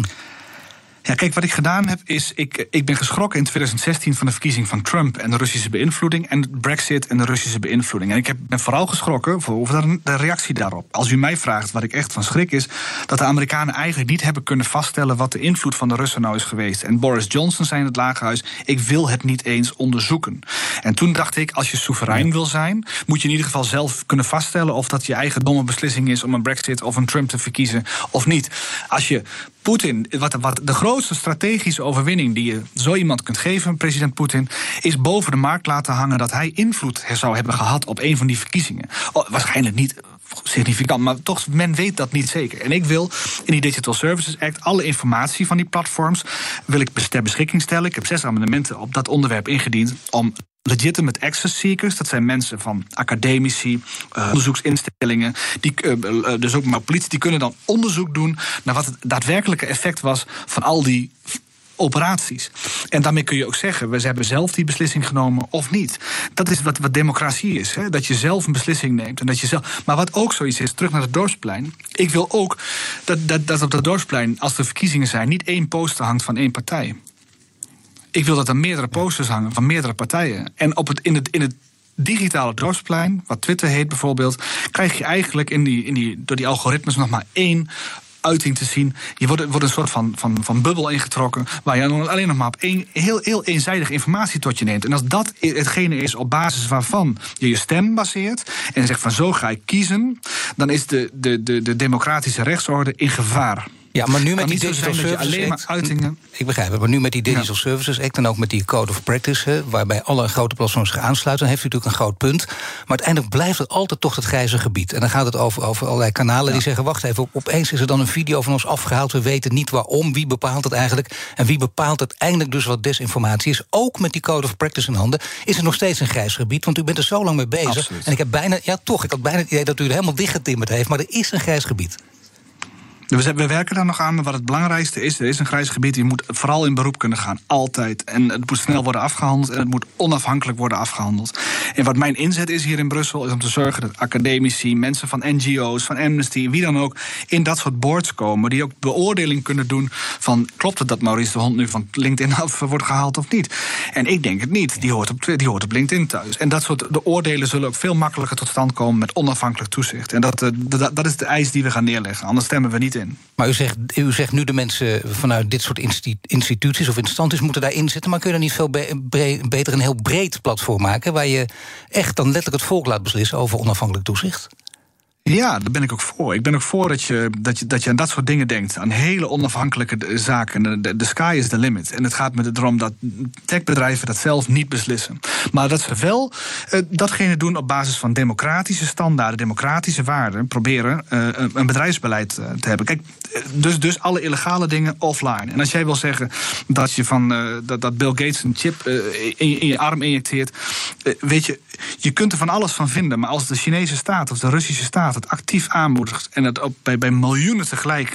Ja, kijk, wat ik gedaan heb is, ik ben geschrokken in 2016 van de verkiezing van Trump en de Russische beïnvloeding en Brexit en de Russische beïnvloeding. En ik ben vooral geschrokken over de reactie daarop. Als u mij vraagt, wat ik echt van schrik is, dat de Amerikanen eigenlijk niet hebben kunnen vaststellen wat de invloed van de Russen nou is geweest. En Boris Johnson zei in het Lagerhuis, ik wil het niet eens onderzoeken. En toen dacht ik, als je soeverein wil zijn, moet je in ieder geval zelf kunnen vaststellen of dat je eigen domme beslissing is om een Brexit of een Trump te verkiezen of niet. Als je Poetin, wat de grootste strategische overwinning die je zo iemand kunt geven, president Poetin, is boven de markt laten hangen dat hij invloed zou hebben gehad op een van die verkiezingen. Waarschijnlijk niet significant, maar toch, men weet dat niet zeker. En ik wil in die Digital Services Act alle informatie van die platforms wil ik ter beschikking stellen. Ik heb 6 amendementen op dat onderwerp ingediend om legitimate access seekers, dat zijn mensen van academici, onderzoeksinstellingen, dus ook maar politie, die kunnen dan onderzoek doen naar wat het daadwerkelijke effect was van al die operaties. En daarmee kun je ook zeggen, we hebben zelf die beslissing genomen of niet. Dat is wat democratie is, hè? Dat je zelf een beslissing neemt. En dat je zelf, maar wat ook zoiets is, terug naar het dorpsplein. Ik wil ook dat op dat dorpsplein, als er verkiezingen zijn, niet 1 poster hangt van 1 partij. Ik wil dat er meerdere posters hangen van meerdere partijen. En in het digitale dorpsplein, wat Twitter heet bijvoorbeeld, krijg je eigenlijk door die algoritmes nog maar 1 uiting te zien. Je wordt een soort van bubbel ingetrokken, waar je alleen nog maar op heel eenzijdige informatie tot je neemt. En als dat hetgene is op basis waarvan je je stem baseert en zegt van zo ga ik kiezen, dan is de democratische rechtsorde in gevaar. Ja, maar nu met die Digital Services Act, ik begrijp het, maar nu met die Digital Services Act en ook met die Code of Practice, waarbij alle grote platforms zich aansluiten, dan heeft u natuurlijk een groot punt. Maar uiteindelijk blijft het altijd toch het grijze gebied. En dan gaat het over allerlei kanalen die zeggen, wacht even, opeens is er dan een video van ons afgehaald, we weten niet waarom, wie bepaalt het eigenlijk, en wie bepaalt uiteindelijk dus wat desinformatie is. Ook met die Code of Practice in handen is het nog steeds een grijs gebied, want u bent er zo lang mee bezig. Absoluut. En ik had bijna het idee dat u er helemaal dichtgetimmerd heeft, maar er is een grijs gebied. We werken daar nog aan, maar wat het belangrijkste is, er is een grijs gebied, je moet vooral in beroep kunnen gaan, altijd. En het moet snel worden afgehandeld en het moet onafhankelijk worden afgehandeld. En wat mijn inzet is hier in Brussel, is om te zorgen dat academici, mensen van NGO's, van Amnesty, wie dan ook, in dat soort boards komen, die ook beoordeling kunnen doen van, klopt het dat Maurice de Hond nu van LinkedIn af wordt gehaald of niet? En ik denk het niet, die hoort op LinkedIn thuis. En de oordelen zullen ook veel makkelijker tot stand komen met onafhankelijk toezicht. En dat is de eis die we gaan neerleggen, anders stemmen we niet in. Maar u zegt nu de mensen vanuit dit soort instituties of instanties moeten daarin zitten, maar kun je dan niet veel beter een heel breed platform maken, waar je echt dan letterlijk het volk laat beslissen over onafhankelijk toezicht? Ja, daar ben ik ook voor. Ik ben ook voor dat je aan dat soort dingen denkt. Aan hele onafhankelijke zaken. De sky is the limit. En het gaat me erom dat techbedrijven dat zelf niet beslissen. Maar dat ze wel datgene doen op basis van democratische standaarden, democratische waarden, proberen een bedrijfsbeleid te hebben. Kijk, dus alle illegale dingen offline. En als jij wil zeggen dat je dat Bill Gates een chip in je arm injecteert, weet je, je kunt er van alles van vinden. Maar als de Chinese staat of de Russische staat het actief aanmoedigt en het ook bij miljoenen tegelijk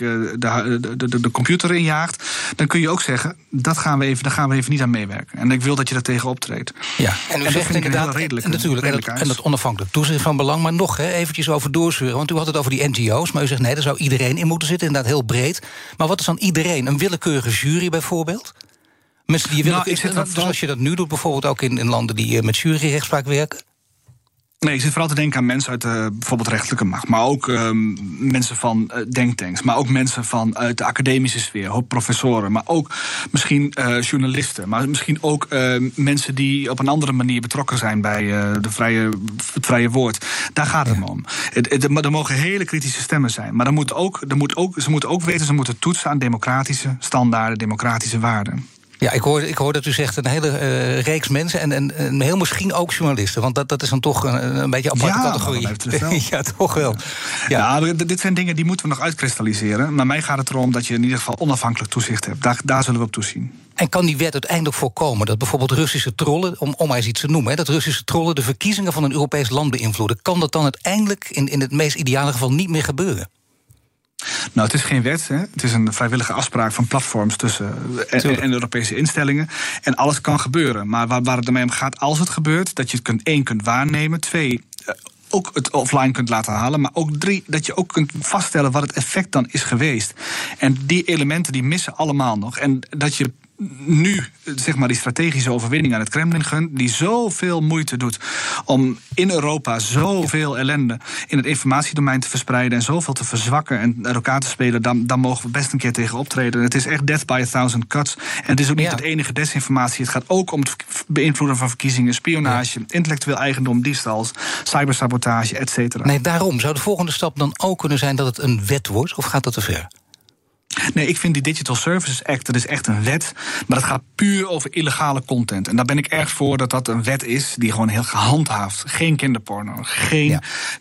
de computer injaagt, dan kun je ook zeggen, daar gaan we even niet aan meewerken. En ik wil dat je daar tegen optreedt. Ja, en u zegt inderdaad, en dat onafhankelijk toezicht van belang, maar nog eventjes over doorzeuren, want u had het over die NGO's, maar u zegt nee, daar zou iedereen in moeten zitten, inderdaad heel breed. Maar wat is dan iedereen? Een willekeurige jury bijvoorbeeld? Mensen die zoals je dat nu doet, bijvoorbeeld ook in landen die met juryrechtspraak werken? Nee, ik zit vooral te denken aan mensen uit bijvoorbeeld rechterlijke macht. Maar ook mensen van denktanks. Maar ook mensen uit de academische sfeer. Professoren. Maar ook misschien journalisten. Maar misschien ook mensen die op een andere manier betrokken zijn bij het vrije woord. Daar gaat het om. Er mogen hele kritische stemmen zijn. Maar ze moeten ook weten, ze moeten toetsen aan democratische standaarden, democratische waarden. Ja, ik hoor dat u zegt een hele reeks mensen en heel misschien ook journalisten. Want dat is dan toch een beetje een aparte categorie. Ja, toch wel. Ja, dit zijn dingen die moeten we nog uitkristalliseren. Maar mij gaat het erom dat je in ieder geval onafhankelijk toezicht hebt. Daar zullen we op toezien. En kan die wet uiteindelijk voorkomen dat bijvoorbeeld Russische trollen, om maar eens iets te noemen, dat Russische trollen de verkiezingen van een Europees land beïnvloeden? Kan dat dan uiteindelijk in het meest ideale geval niet meer gebeuren? Nou, het is geen wet. Hè. Het is een vrijwillige afspraak van platforms tussen en Europese instellingen. En alles kan gebeuren. Maar waar het ermee om gaat, als het gebeurt, dat je het kunt waarnemen. 2, ook het offline kunt laten halen. Maar ook 3, dat je ook kunt vaststellen wat het effect dan is geweest. En die elementen die missen allemaal nog. En dat je nu, zeg maar, die strategische overwinning aan het Kremlin gunt, die zoveel moeite doet om in Europa zoveel ellende in het informatiedomein te verspreiden en zoveel te verzwakken en uit elkaar te spelen, dan mogen we best een keer tegen optreden. Het is echt death by 1000 cuts. En het is ook niet het enige desinformatie. Het gaat ook om het beïnvloeden van verkiezingen, spionage, intellectueel eigendom, diefstal, cybersabotage, et cetera. Nee, daarom. Zou de volgende stap dan ook kunnen zijn dat het een wet wordt, of gaat dat te ver? Nee, ik vind die Digital Services Act, dat is echt een wet, maar dat gaat puur over illegale content. En daar ben ik erg voor dat dat een wet is die gewoon heel gehandhaafd. Geen kinderporno, geen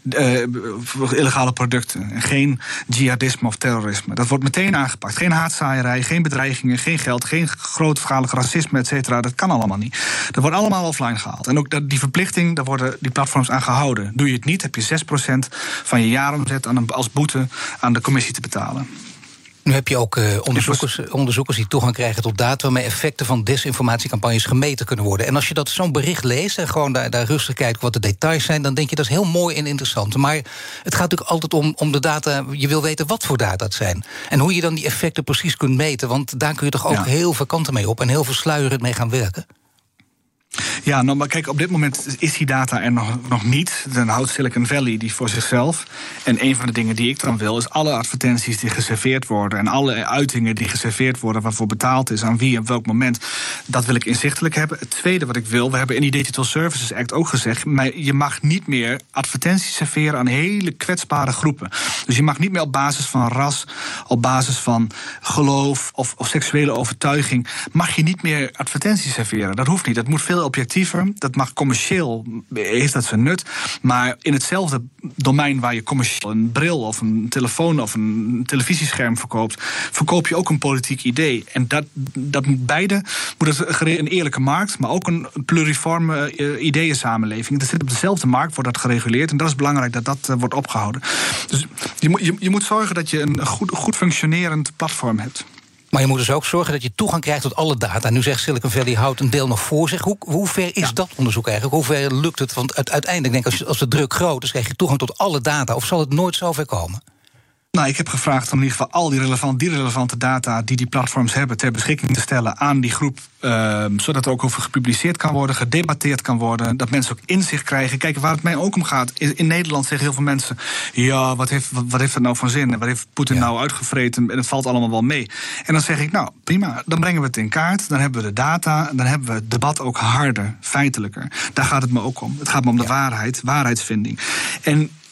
illegale producten, geen jihadisme of terrorisme. Dat wordt meteen aangepakt. Geen haatzaaierij, geen bedreigingen, geen geld, geen grootschalig racisme, et cetera. Dat kan allemaal niet. Dat wordt allemaal offline gehaald. En ook die verplichting, daar worden die platforms aan gehouden. Doe je het niet, heb je 6% van je jaaromzet als boete aan de commissie te betalen. Nu heb je ook onderzoekers die toegang krijgen tot data waarmee effecten van desinformatiecampagnes gemeten kunnen worden. En als je zo'n bericht leest en gewoon daar rustig kijkt wat de details zijn, dan denk je dat is heel mooi en interessant. Maar het gaat natuurlijk altijd om de data. Je wil weten wat voor data het zijn. En hoe je dan die effecten precies kunt meten. Want daar kun je toch ook heel veel kanten mee op en heel veel sluierend mee gaan werken. Ja, nou, maar kijk, op dit moment is die data er nog niet. Dan houdt Silicon Valley die voor zichzelf. En een van de dingen die ik dan wil, is alle advertenties die geserveerd worden en alle uitingen die geserveerd worden, waarvoor betaald is, aan wie op welk moment, dat wil ik inzichtelijk hebben. Het tweede wat ik wil, we hebben in die Digital Services Act ook gezegd, maar je mag niet meer advertenties serveren aan hele kwetsbare groepen. Dus je mag niet meer op basis van ras, op basis van geloof of seksuele overtuiging, mag je niet meer advertenties serveren. Dat hoeft niet, dat moet veel objectiever. Dat mag commercieel, heeft dat zijn nut. Maar in hetzelfde domein waar je commercieel een bril of een telefoon of een televisiescherm verkoopt, verkoop je ook een politiek idee. En dat moet beide, moet het een eerlijke markt, maar ook een pluriforme ideeënsamenleving. Dat zit op dezelfde markt, wordt dat gereguleerd. En dat is belangrijk dat dat wordt opgehouden. Dus je moet zorgen dat je een goed functionerend platform hebt. Maar je moet dus ook zorgen dat je toegang krijgt tot alle data. Nu zegt Silicon Valley houdt een deel nog voor zich. Hoe ver is dat onderzoek eigenlijk? Hoe ver lukt het? Want uiteindelijk denk ik, als de druk groot is, krijg je toegang tot alle data. Of zal het nooit zo ver komen? Nou, ik heb gevraagd om in ieder geval al die relevante data die platforms hebben ter beschikking te stellen aan die groep, zodat er ook over gepubliceerd kan worden, gedebatteerd kan worden, dat mensen ook inzicht krijgen. Kijk, waar het mij ook om gaat, in Nederland zeggen heel veel mensen, ja, wat heeft dat nou voor zin? En wat heeft Poetin nou uitgevreten? En het valt allemaal wel mee. En dan zeg ik, nou, prima, dan brengen we het in kaart, dan hebben we de data, dan hebben we het debat ook harder, feitelijker. Daar gaat het me ook om. Het gaat me om de waarheid, waarheidsvinding. En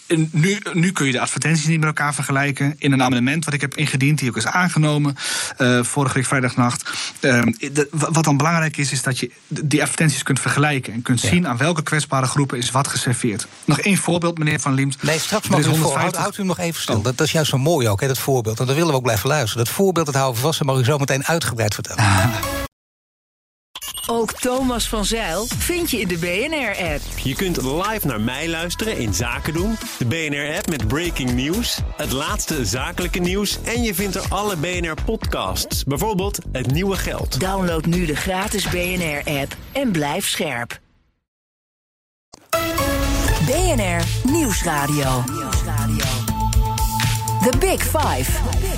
Nu kun je de advertenties niet met elkaar vergelijken. In een amendement wat ik heb ingediend, die ook is aangenomen vorige week vrijdagnacht. Wat dan belangrijk is dat je die advertenties kunt vergelijken en kunt zien aan welke kwetsbare groepen is wat geserveerd. Nog één voorbeeld, meneer Van Liemt. Nee, straks mag u houdt u nog even stil. Dat is juist zo mooi ook, dat voorbeeld. En daar willen we ook blijven luisteren. Dat voorbeeld, dat houden we vast en mag u zo meteen uitgebreid vertellen. Ook Thomas van Zijl vind je in de BNR-app. Je kunt live naar mij luisteren in Zaken doen. De BNR-app met breaking news, het laatste zakelijke nieuws en je vindt er alle BNR-podcasts. Bijvoorbeeld Het Nieuwe Geld. Download nu de gratis BNR-app en blijf scherp. BNR Nieuwsradio. The Big Five.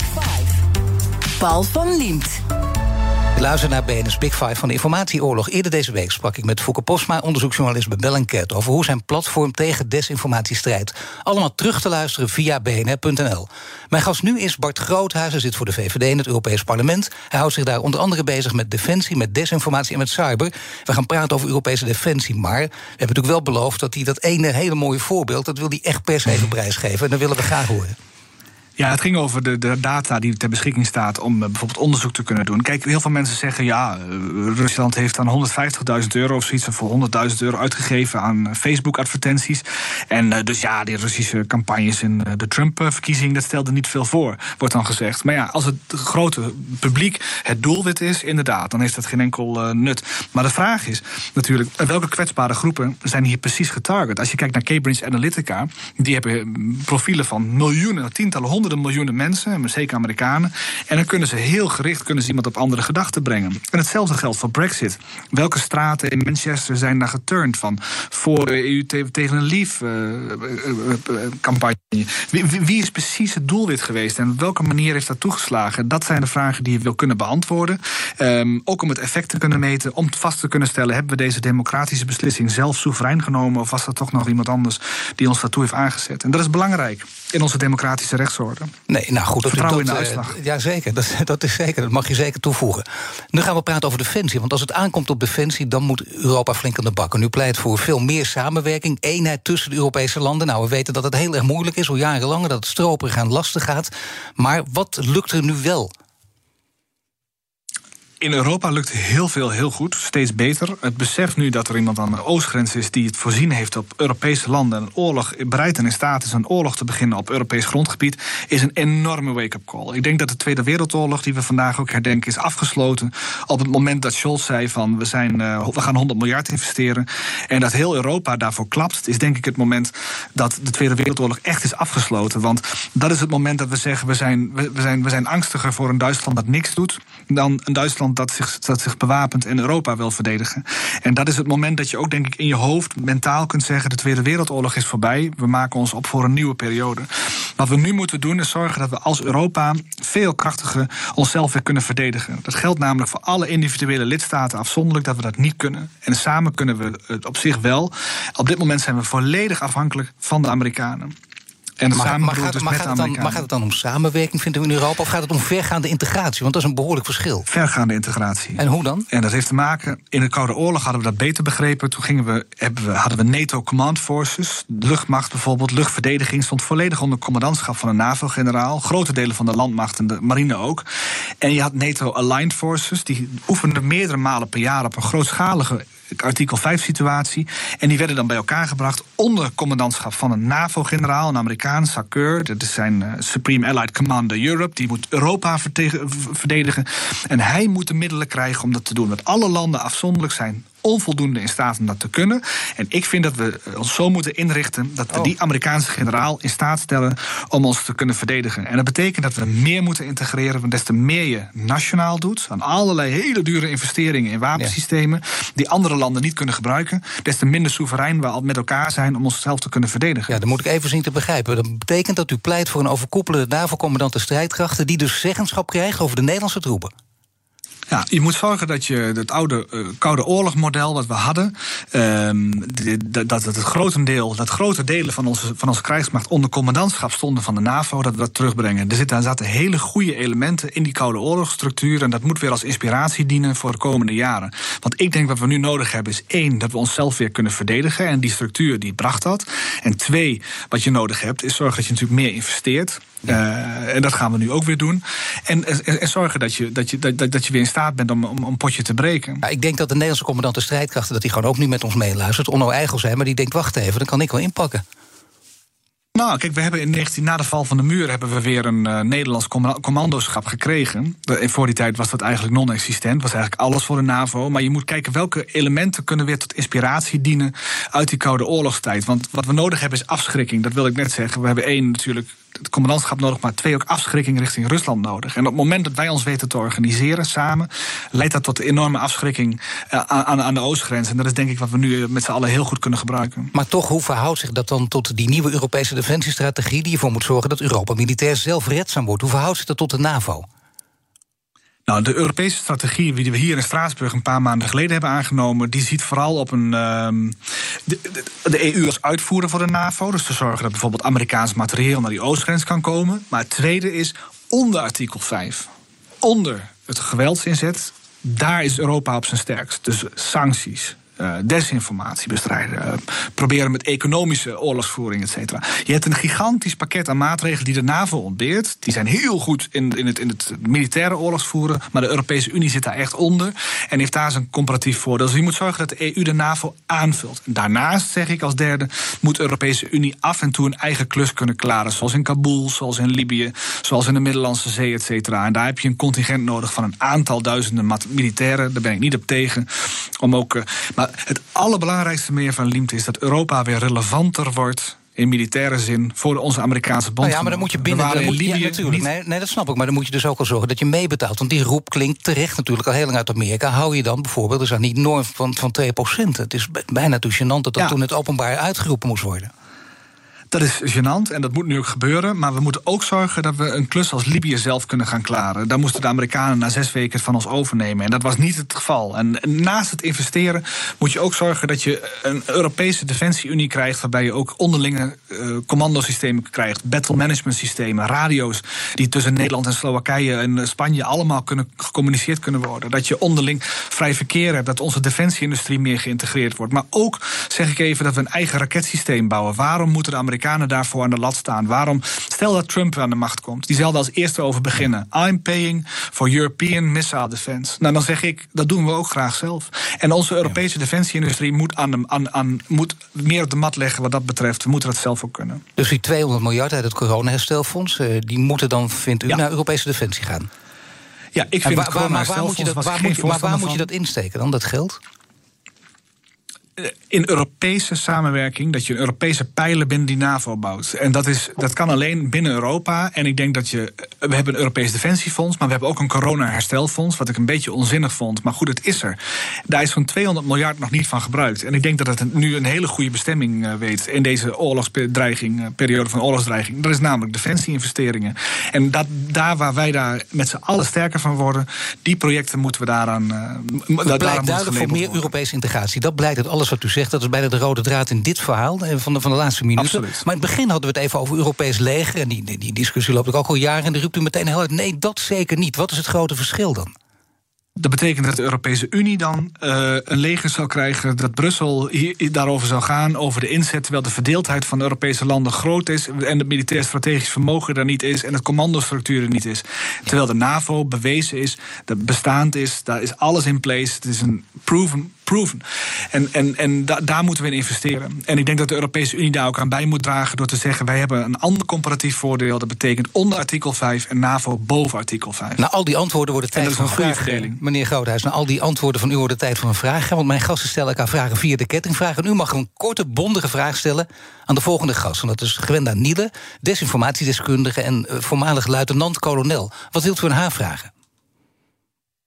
Paul van Liemt. Luister naar BNR's Big Five van de informatieoorlog. Eerder deze week sprak ik met Fouke Postma, onderzoeksjournalist bij Bell & Cat, over hoe zijn platform tegen desinformatie strijdt. Allemaal terug te luisteren via bnr.nl. Mijn gast nu is Bart Groothuis. Hij zit voor de VVD in het Europees Parlement. Hij houdt zich daar onder andere bezig met defensie, met desinformatie en met cyber. We gaan praten over Europese defensie, maar we hebben natuurlijk wel beloofd dat hij dat ene hele mooie voorbeeld, dat wil hij echt per se even prijsgeven. En dat willen we graag horen. Ja, het ging over de data die ter beschikking staat om bijvoorbeeld onderzoek te kunnen doen. Kijk, heel veel mensen zeggen, Rusland heeft dan €150.000 of zoiets, of voor €100.000 uitgegeven aan Facebook-advertenties. En dus die Russische campagnes in de Trump-verkiezing, dat stelde niet veel voor, wordt dan gezegd. Maar ja, als het grote publiek het doelwit is, inderdaad, dan heeft dat geen enkel nut. Maar de vraag is natuurlijk, welke kwetsbare groepen zijn hier precies getarget? Als je kijkt naar Cambridge Analytica, die hebben profielen van miljoenen, tientallen, honderden miljoenen mensen, zeker Amerikanen. En dan kunnen ze heel gericht iemand op andere gedachten brengen. En hetzelfde geldt voor Brexit. Welke straten in Manchester zijn daar geturnd van? Voor EU tegen een Leave-campagne. Wie is precies het doelwit geweest? En op welke manier heeft dat toegeslagen? Dat zijn de vragen die je wil kunnen beantwoorden. Ook om het effect te kunnen meten. Om vast te kunnen stellen, hebben we deze democratische beslissing zelf soeverein genomen? Of was dat toch nog iemand anders die ons daartoe heeft aangezet? En dat is belangrijk in onze democratische rechtsorde. Nee, nou goed, vertrouwen in de uitslag. Ja, zeker. Dat is zeker. Dat mag je zeker toevoegen. Nu gaan we praten over defensie. Want als het aankomt op defensie, dan moet Europa flink aan de bak. En u pleit voor veel meer samenwerking, eenheid tussen de Europese landen. Nou, we weten dat het heel erg moeilijk is, al jarenlang, dat het stroperig en lastig gaat. Maar wat lukt er nu wel? In Europa lukt heel veel heel goed, steeds beter. Het besef nu dat er iemand aan de oostgrens is die het voorzien heeft op Europese landen en een oorlog bereid en in staat is een oorlog te beginnen op Europees grondgebied, is een enorme wake-up call. Ik denk dat de Tweede Wereldoorlog, die we vandaag ook herdenken, is afgesloten op het moment dat Scholz zei van we gaan 100 miljard investeren en dat heel Europa daarvoor klapt, is denk ik het moment dat de Tweede Wereldoorlog echt is afgesloten. Want dat is het moment dat we zeggen we zijn angstiger voor een Duitsland dat niks doet dan een Duitsland dat zich bewapent en Europa wil verdedigen. En dat is het moment dat je ook, denk ik, in je hoofd mentaal kunt zeggen, de Tweede Wereldoorlog is voorbij, we maken ons op voor een nieuwe periode. Wat we nu moeten doen is zorgen dat we als Europa veel krachtiger onszelf weer kunnen verdedigen. Dat geldt namelijk voor alle individuele lidstaten afzonderlijk dat we dat niet kunnen. En samen kunnen we het op zich wel. Op dit moment zijn we volledig afhankelijk van de Amerikanen. En gaat het dan om samenwerking, vinden we in Europa, of gaat het om vergaande integratie? Want dat is een behoorlijk verschil. Vergaande integratie. En hoe dan? En dat heeft te maken, in de Koude Oorlog hadden we dat beter begrepen. Toen hadden we NATO Command Forces, de luchtmacht bijvoorbeeld, luchtverdediging stond volledig onder commandantschap van een NAVO-generaal. Grote delen van de landmacht en de marine ook. En je had NATO Aligned Forces, die oefenden meerdere malen per jaar op een grootschalige artikel 5-situatie. En die werden dan bij elkaar gebracht onder commandantschap van een NAVO-generaal, een Amerikaan, SACEUR. Dat is zijn Supreme Allied Commander Europe. Die moet Europa verdedigen. En hij moet de middelen krijgen om dat te doen. Want alle landen afzonderlijk zijn onvoldoende in staat om dat te kunnen. En ik vind dat we ons zo moeten inrichten dat we die Amerikaanse generaal in staat stellen om ons te kunnen verdedigen. En dat betekent dat we meer moeten integreren, want des te meer je nationaal doet, aan allerlei hele dure investeringen in wapensystemen die andere landen niet kunnen gebruiken, des te minder soeverein we al met elkaar zijn om onszelf te kunnen verdedigen. Ja, dat moet ik even zien te begrijpen. Dat betekent dat u pleit voor een overkoepelende NAVO-commandant strijdkrachten die dus zeggenschap krijgt over de Nederlandse troepen. Ja, je moet zorgen dat je het oude Koude Oorlogmodel wat we hadden, dat grote delen van onze krijgsmacht onder commandantschap stonden van de NAVO, dat we dat terugbrengen. Er zaten hele goede elementen in die Koude Oorlogsstructuur en dat moet weer als inspiratie dienen voor de komende jaren. Want ik denk wat we nu nodig hebben is 1, dat we onszelf weer kunnen verdedigen en die structuur die bracht dat. En 2, wat je nodig hebt is zorgen dat je natuurlijk meer investeert. En dat gaan we nu ook weer doen. En zorgen dat je weer in staat bent om een potje te breken. Ja, ik denk dat de Nederlandse commandant de strijdkrachten, dat die gewoon ook nu met ons meeluistert. Onno Eigels, maar die denkt, wacht even, dan kan ik wel inpakken. Nou, kijk, we hebben na de val van de muur hebben we weer een Nederlands commandoschap gekregen. Voor die tijd was dat eigenlijk non-existent, was eigenlijk alles voor de NAVO. Maar je moet kijken welke elementen kunnen weer tot inspiratie dienen uit die Koude Oorlogstijd. Want wat we nodig hebben is afschrikking, dat wil ik net zeggen. We hebben 1 natuurlijk het commandantschap nodig, maar 2 ook afschrikking richting Rusland nodig. En op het moment dat wij ons weten te organiseren samen, leidt dat tot enorme afschrikking aan de oostgrens. En dat is denk ik wat we nu met z'n allen heel goed kunnen gebruiken. Maar toch, hoe verhoudt zich dat dan tot die nieuwe Europese defensiestrategie die ervoor moet zorgen dat Europa militair zelfredzaam wordt? Hoe verhoudt zich dat tot de NAVO? Nou, de Europese strategie die we hier in Straatsburg een paar maanden geleden hebben aangenomen, die ziet vooral op de EU als uitvoerder voor de NAVO. Dus te zorgen dat bijvoorbeeld Amerikaans materieel naar die oostgrens kan komen. Maar het tweede is onder artikel 5. Onder het geweldsinzet, daar is Europa op zijn sterkst. Dus sancties, desinformatie bestrijden, proberen met economische oorlogsvoering, et cetera. Je hebt een gigantisch pakket aan maatregelen die de NAVO ontbeert. Die zijn heel goed in het militaire oorlogsvoeren, maar de Europese Unie zit daar echt onder en heeft daar zijn comparatief voordeel. Dus je moet zorgen dat de EU de NAVO aanvult. En daarnaast, zeg ik als derde, moet de Europese Unie af en toe een eigen klus kunnen klaren, zoals in Kabul, zoals in Libië, zoals in de Middellandse Zee, et cetera. En daar heb je een contingent nodig van een aantal duizenden militairen. Daar ben ik niet op tegen. Om ook, maar het allerbelangrijkste meer van Liemte is dat Europa weer relevanter wordt in militaire zin voor onze Amerikaanse bondgenoten. Ja, maar dan moet je binnen natuurlijk. Nee, dat snap ik. Maar dan moet je dus ook al zorgen dat je meebetaalt. Want die roep klinkt terecht natuurlijk al heel lang uit Amerika. Hou je dan bijvoorbeeld dus aan die norm van 2%. Het is bijna te gênant dat toen het openbaar uitgeroepen moest worden. Dat is gênant en dat moet nu ook gebeuren. Maar we moeten ook zorgen dat we een klus als Libië zelf kunnen gaan klaren. Daar moesten de Amerikanen na 6 weken van ons overnemen. En dat was niet het geval. En naast het investeren moet je ook zorgen dat je een Europese defensie-unie krijgt, waarbij je ook onderlinge commandosystemen krijgt, battle management systemen, radio's die tussen Nederland en Slowakije en Spanje allemaal gecommuniceerd kunnen worden. Dat je onderling vrij verkeer hebt, dat onze defensieindustrie meer geïntegreerd wordt. Maar ook, zeg ik even, dat we een eigen raketsysteem bouwen. Waarom moeten de Amerikanen daarvoor aan de lat staan? Waarom, stel dat Trump aan de macht komt, die zal er als eerste over beginnen. I'm paying for European missile defense. Nou, dan zeg ik, dat doen we ook graag zelf. En onze Europese defensieindustrie moet meer op de mat leggen wat dat betreft. We moeten dat zelf ook kunnen. Dus die 200 miljard uit het coronaherstelfonds, die moeten dan, vindt u, naar Europese defensie gaan? Ja, ik vind het coronaherstelfonds. Waar moet je dat insteken dan, dat geld? In Europese samenwerking, dat je een Europese pijler binnen die NAVO bouwt. En dat kan alleen binnen Europa. En ik denk dat we hebben een Europees Defensiefonds, maar we hebben ook een coronaherstelfonds, wat ik een beetje onzinnig vond. Maar goed, het is er. Daar is zo'n 200 miljard nog niet van gebruikt. En ik denk dat het nu een hele goede bestemming weet in deze periode van oorlogsdreiging. Dat is namelijk defensie-investeringen. En daar waar wij daar met z'n allen sterker van worden, die projecten moeten we daaraan het blijkt duidelijk voor meer Europese integratie. Dat blijkt uit alles wat u zegt. Dat is bijna de rode draad in dit verhaal van de laatste minuten. Absoluut. Maar in het begin hadden we het even over Europees leger. En die discussie loopt ook al jaren. En dan roept u meteen heel hard, nee, dat zeker niet. Wat is het grote verschil dan? Dat betekent dat de Europese Unie dan een leger zal krijgen, dat Brussel daarover zal gaan, over de inzet, terwijl de verdeeldheid van de Europese landen groot is en het militair strategisch vermogen er niet is en het commandostructuur er niet is. Terwijl de NAVO bewezen is, dat bestaand is, daar is alles in place. Het is een proven. En daar moeten we in investeren. En ik denk dat de Europese Unie daar ook aan bij moet dragen door te zeggen, wij hebben een ander comparatief voordeel. Dat betekent onder artikel 5 en NAVO boven artikel 5. Nou, al die antwoorden worden tijd van een vraag. Meneer Groothuis, al die antwoorden van u worden tijd van een vraag. Want mijn gasten stellen elkaar vragen via de kettingvraag. En u mag een korte, bondige vraag stellen aan de volgende gast. En dat is Gwenda Niele, desinformatiedeskundige en voormalig luitenant-kolonel. Wat wilt u aan haar vragen?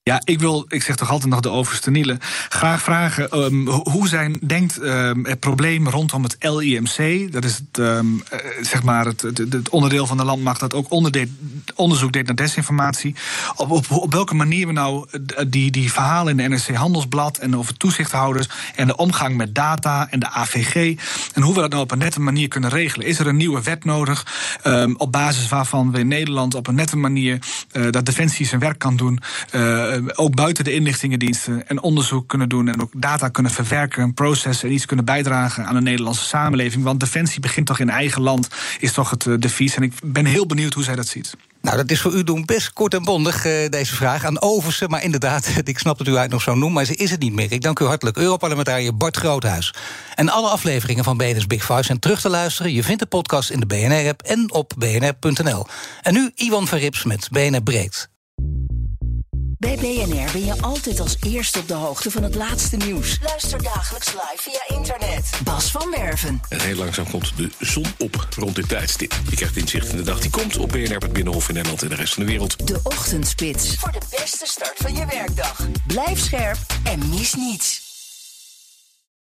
Ja, ik zeg toch altijd nog de overste Nielen. Graag vragen hoe zij denkt het probleem rondom het LIMC... dat is het onderdeel van de landmacht dat ook onderzoek deed naar desinformatie... op welke manier we nou die verhalen in de NRC Handelsblad... en over toezichthouders en de omgang met data en de AVG... en hoe we dat nou op een nette manier kunnen regelen. Is er een nieuwe wet nodig op basis waarvan we in Nederland op een nette manier... dat Defensie zijn werk kan doen... ook buiten de inlichtingendiensten en onderzoek kunnen doen... en ook data kunnen verwerken, processen... en iets kunnen bijdragen aan de Nederlandse samenleving. Want Defensie begint toch in eigen land, is toch het devies. En ik ben heel benieuwd hoe zij dat ziet. Nou, dat is voor u doen best kort en bondig, deze vraag aan Overse. Maar inderdaad, ik snap dat u het nog zo noemt, maar ze is het niet meer. Ik dank u hartelijk, Europarlementariër Bart Groothuis. En alle afleveringen van BNR's Big Five zijn terug te luisteren. Je vindt de podcast in de BNR-app en op bnr.nl. En nu Iwan van Rips met BNR Breekt. Bij BNR ben je altijd als eerste op de hoogte van het laatste nieuws. Luister dagelijks live via internet. Bas van Werven. En heel langzaam komt de zon op rond dit tijdstip. Je krijgt inzicht in de dag die komt op BNR, het Binnenhof in Nederland en de rest van de wereld. De Ochtendspits. Voor de beste start van je werkdag. Blijf scherp en mis niets.